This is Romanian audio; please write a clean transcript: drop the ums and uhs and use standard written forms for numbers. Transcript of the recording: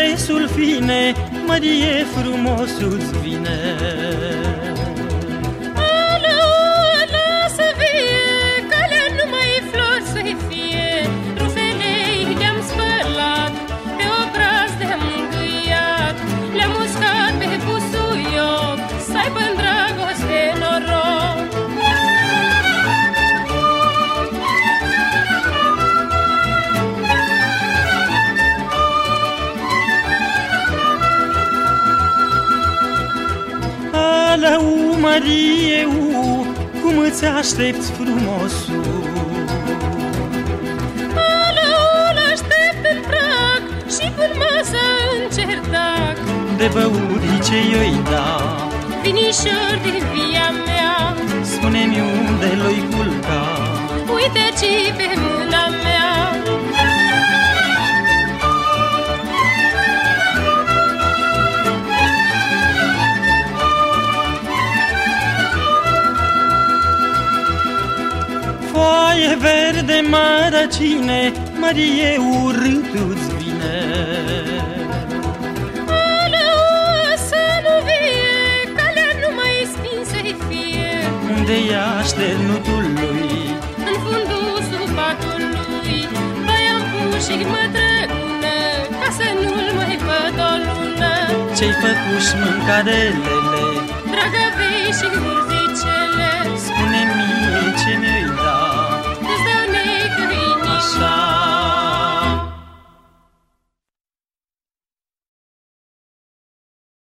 miresul fine, Mărie frumosul-ți vine. Alo, alo, să vie, calea numai flori să-i fie. Rufelei le-am spălat, pe obraz le-am mângâiat, le-am uscat pe busuioc, să-aibă-n dragoste noroc. Alau, Mărieu, cum îți aștepți frumosul? Alau, l-aștept în prag și până masă în cerdac. De băuri ce i-oi da, Vinișor din via mea, spune-mi unde l-oi culca. uite ci pe mâna mea. Foaie verde mărăcine, Mărie urât-ți vine. Alau, să nu vie, calea numai spin să-i fie. Unde-i așternutul lui? În fundusul patului, băiam pus și mă trăgună, ca să nu-l mai văd o lună. Ce-i făcuși mâncarelele? Dragă vei și